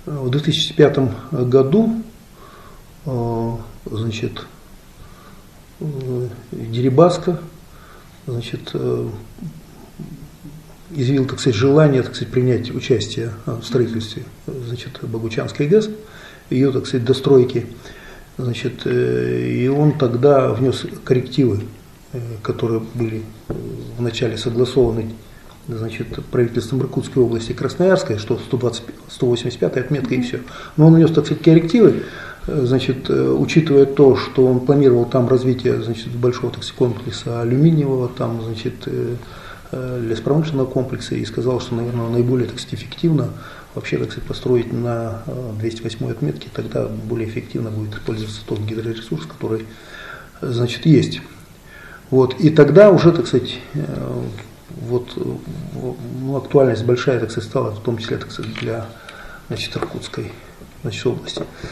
В 2005 году, значит, Дерибаска, значит, изъявил, так сказать, желание, так сказать, принять участие в строительстве, значит, Богучанской ГЭС, ее, так сказать, достройки, значит, и он тогда внес коррективы, которые были вначале согласованы, значит, правительством Иркутской области и Красноярской, что 185-я отметка и все. Но он внес, так сказать, коррективы, значит, учитывая то, что он планировал там развитие, значит, большого, так сказать, комплекса алюминиевого, там, значит, леспромышленного комплекса, и сказал, что, наверное, наиболее, так сказать, эффективно вообще, так сказать, построить на 208-й отметке, тогда более эффективно будет использоваться тот гидроресурс, который, значит, есть. Вот. И тогда уже, так сказать, вот, ну, актуальность большая, так сказать, стала, в том числе, так сказать, для, значит, Иркутской, значит, области.